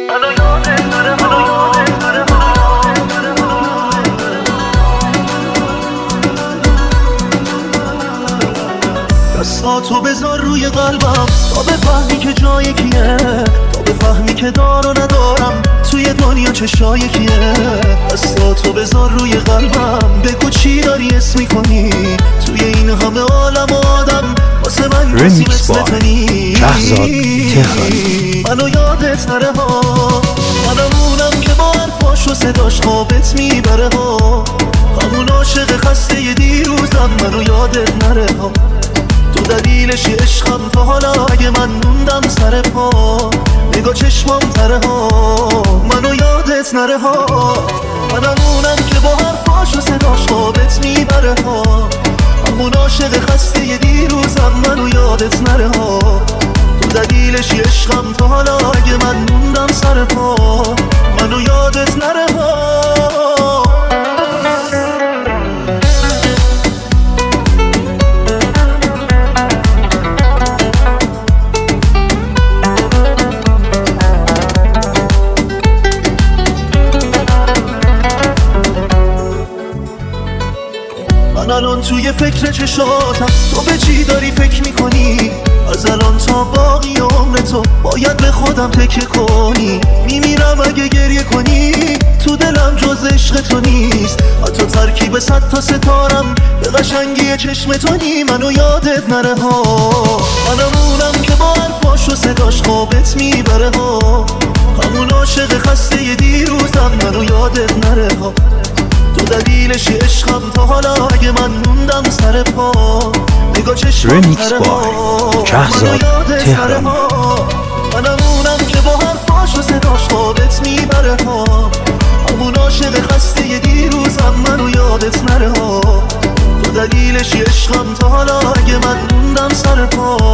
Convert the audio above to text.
منو یادت نره دستاتو بذار روی قلبم تا بفهمی که جای کیه، تا بفهمی که دار و ندارم توی دنیا چشای کیه. دستاتو بذار روی قلبم بگو چی داری اسم میکنی توی این همه عالم آدم واسه من کسی مثل تو نیست. منو یادت نره ها، منمونم که با حرفاش و صداش خوابت میبره ها، همون عاشق خسته ی دیروزم. منو یادت نره ها، تو دلیلشی عشقم تا حالا اگه من موندم سر پا نگاه چشمام تره ها. منو یادت نره ها، منمونم که با حرفاش و صداش خوابت میبره ها، همون عاشق خسته ی دیروزم. منو یادت نره ها، تو دلیلشی عشقم تا حالا اگه من موندم سر پا منو یادت نره ها. من الان توی فکر چشاتم، تو به چی داری فکر میکنی؟ از الان تا باقی عمر تو باید به خودم تکیه کنی. میمیرم اگه گریه کنی، تو دلم جز عشق تو نیست، حتی ترکیب 100 تا ستارم به قشنگی چشم تو نی. منو یادت نره ها، منمونم که با حرفاش و صداش خوابت میبره ها، همون عاشق خسته ی دیروزم. منو یادت نره ها، تو دلیلشی عشقم تا حالا اگه من موندم سر پا نگاه چشمم تره ها. منو یادت نره ها، منمونم که با حرفاش و صداش خوابت میبره ها، همون عاشق خسته ی دیروزم. منو یادت نره ها، تو دلیلشی عشقم تا حالا اگه من موندم سر پا